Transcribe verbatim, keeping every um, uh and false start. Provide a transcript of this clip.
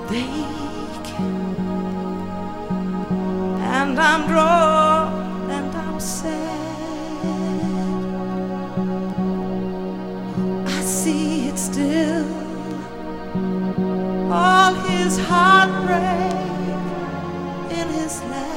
ache, and I'm drawn and I'm sad. I see it still, all his heartbreak in his laugh.